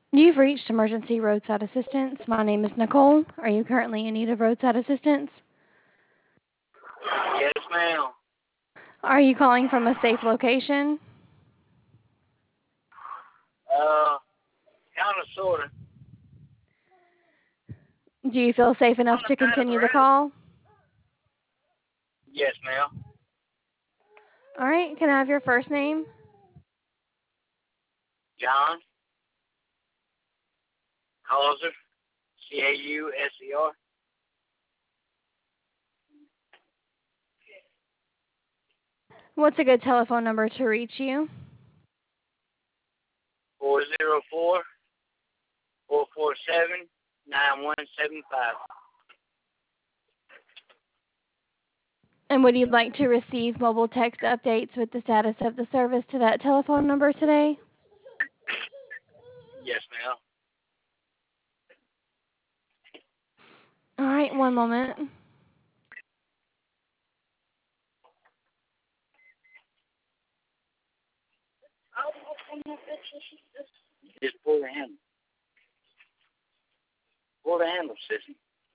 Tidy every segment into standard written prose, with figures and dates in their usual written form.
You've reached Emergency Roadside Assistance. My name is Nicole. Are you currently in need of roadside assistance? Yes, ma'am. Are you calling from a safe location? Kind of, sort of. Do you feel safe On enough the to side of the continue the road. call? Yes, ma'am. All right, can I have your first name? John Causer, Causer. What's a good telephone number to reach you? 404-447-9175. And would you like to receive mobile text updates with the status of the service to that telephone number today? Yes, ma'am. All right, one moment. Just pull the handle. Pull the handle, sissy.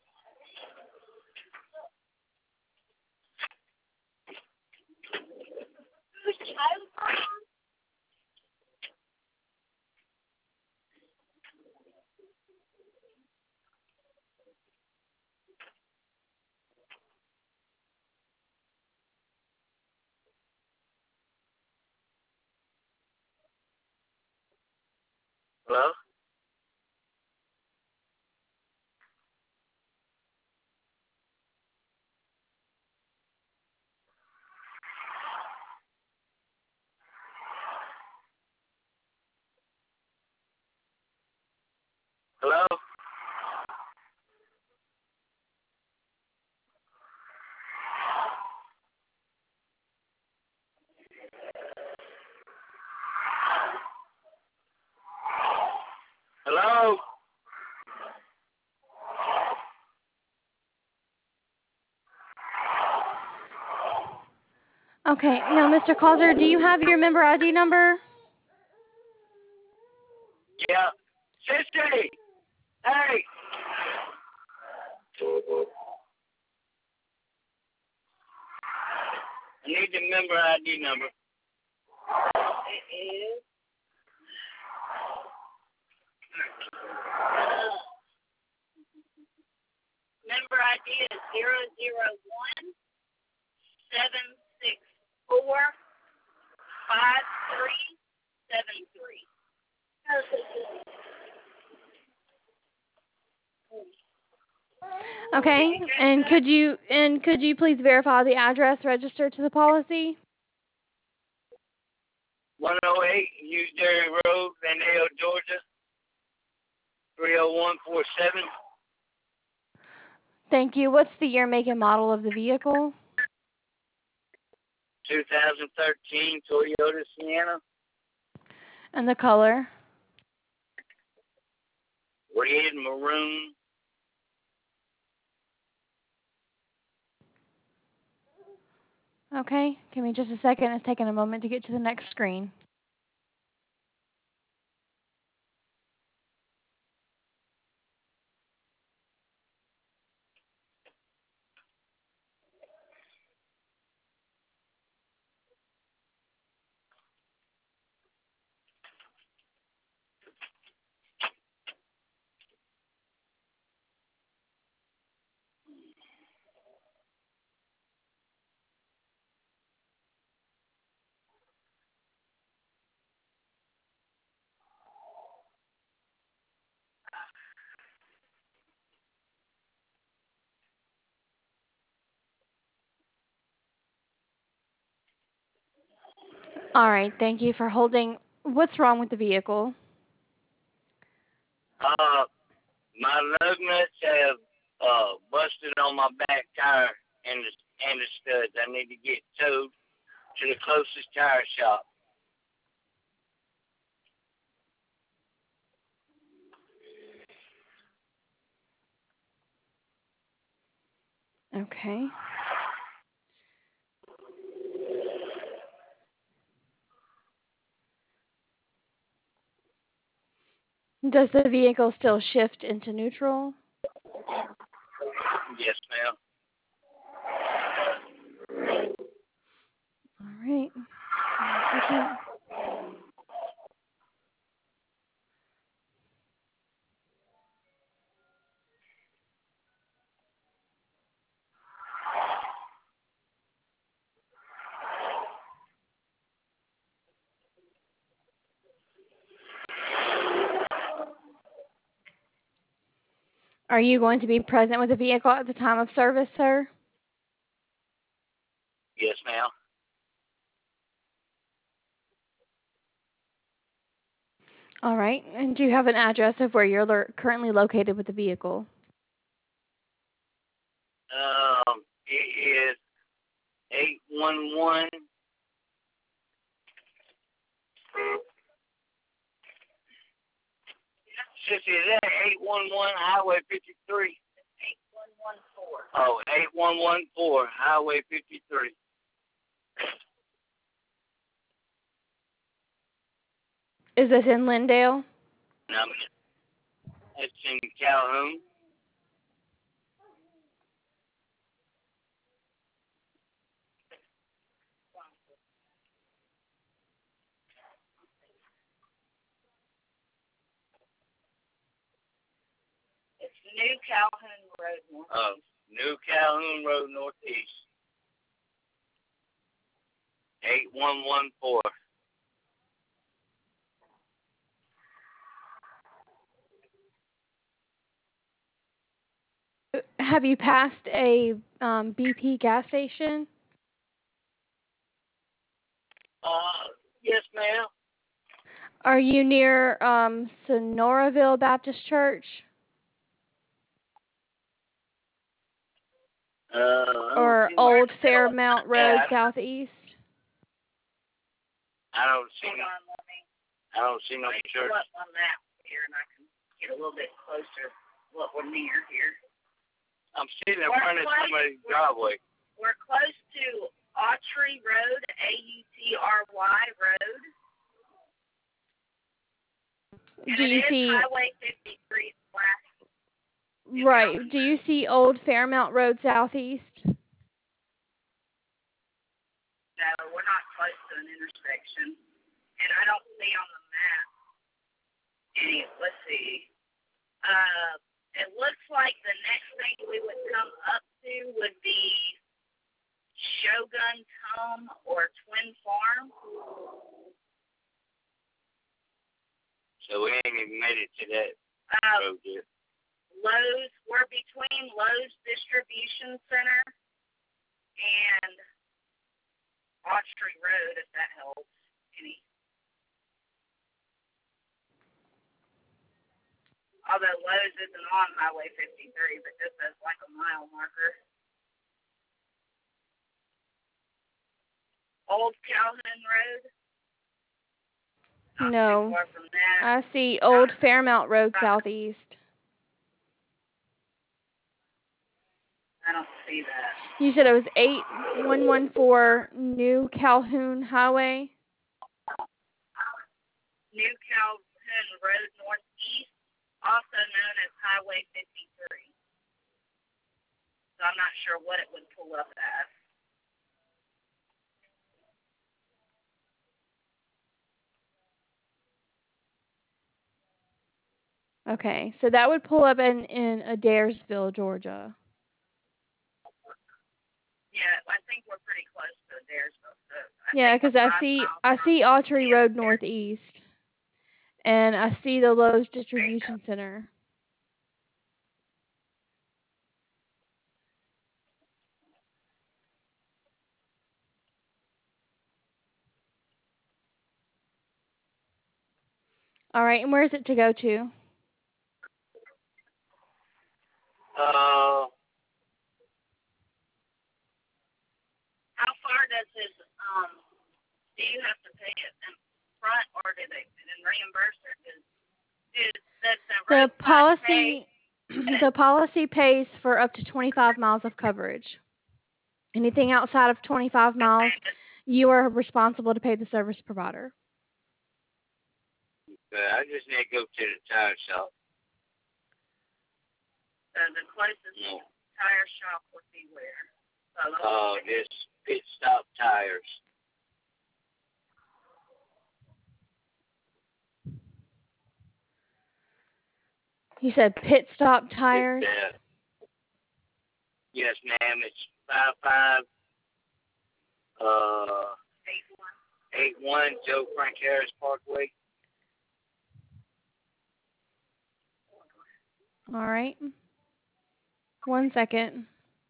Hello? Hello? Hello? Okay, now, Mr. Causer, do you have your member ID number? Yeah. Sissy! Hey! I need the member ID number. It is. Member ID is 001-764-5373. Okay, and could you please verify the address registered to the policy? 108 Newsbury Road, Glendale, Georgia, 30147. Thank you. What's the year, make, and model of the vehicle? 2013 Toyota Sienna. And the color? Red, maroon. Okay, give me just a second. It's taking a moment to get to the next screen. All right, thank you for holding. What's wrong with the vehicle? My lug nuts have busted on my back tire and the studs. I need to get towed to the closest tire shop. Okay. Does the vehicle still shift into neutral? Yes, ma'am. All right. 1 second. Are you going to be present with the vehicle at the time of service, sir? Yes, ma'am. All right. And do you have an address of where you're currently located with the vehicle? It is 811. Sissy, is that 811 Highway 53? 8114. Oh, 8114 Highway 53. Is this in Lindale? It's in Calhoun. It's New Calhoun Road Northeast. New Calhoun Road Northeast. 8114. Have you passed a BP gas station? Yes, ma'am. Are you near Sonoraville Baptist Church? Or Old Fairmount Road Southeast? I don't see no church. Pull up on that here, and I can get a little bit closer what we're near here. I'm sitting in front of somebody's driveway. We're close to Autry Road, Autry Road. Do you see Highway 53 last? Right. Do you see Old Fairmount Road Southeast? No, we're not close to an intersection, and I don't see on the map any. Let's see. It looks like the next thing we would come up to would be Shogun's Home or Twin Farm. So we ain't even made it to that road yet. Lowe's, we're between Lowe's Distribution Center and Autry Road, if that helps any. Although Lowe's isn't on Highway 53, but this is like a mile marker. Old Calhoun Road. Not No. too far from that. I see Old Fairmount Road Southeast. I don't see that. You said it was 8114 New Calhoun Highway? New Calhoun Road Northeast, also known as Highway 53. So I'm not sure what it would pull up as. Okay, so that would pull up in Adairsville, Georgia. Yeah, I think we're pretty close to Adairsville. So Yeah, because I see Autry Road Northeast, and I see the Lowe's Distribution Center. All right, and where is it to go to? How far does his do you have to pay it in front, or do they reimburse it? The policy pays for up to 25 miles of coverage. Anything outside of 25 miles, you are responsible to pay the service provider. I just need to go to the tire shop. The closest tire shop would be where? This Pit Stop Tires. You said Pit Stop Tires? Yes, ma'am. It's 55 81 Joe Frank Harris Parkway. All right. 1 second.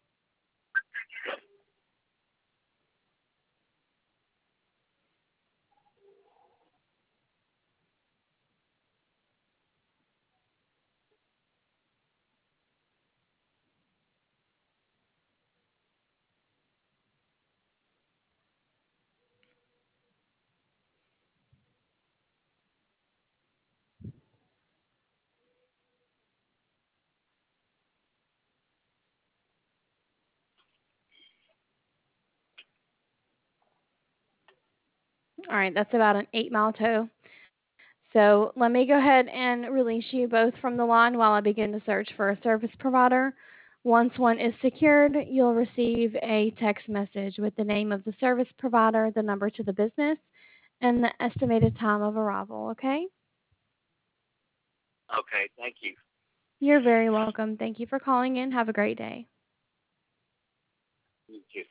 All right, that's about an 8-mile tow. So let me go ahead and release you both from the line while I begin the search for a service provider. Once one is secured, you'll receive a text message with the name of the service provider, the number to the business, and the estimated time of arrival, okay? Okay, thank you. You're very welcome. Thank you for calling in. Have a great day. Thank you.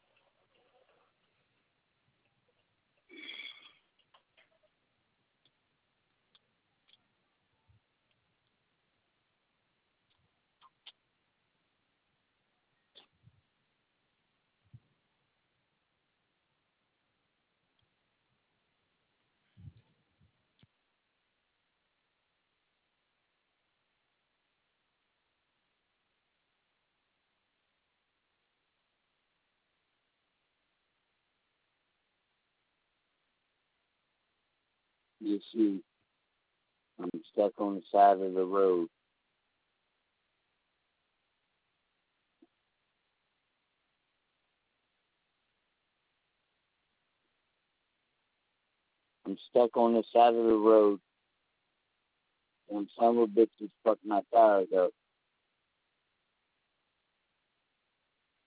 You see, I'm stuck on the side of the road. I'm stuck on the side of the road, and some of the bitches fucked my tires up.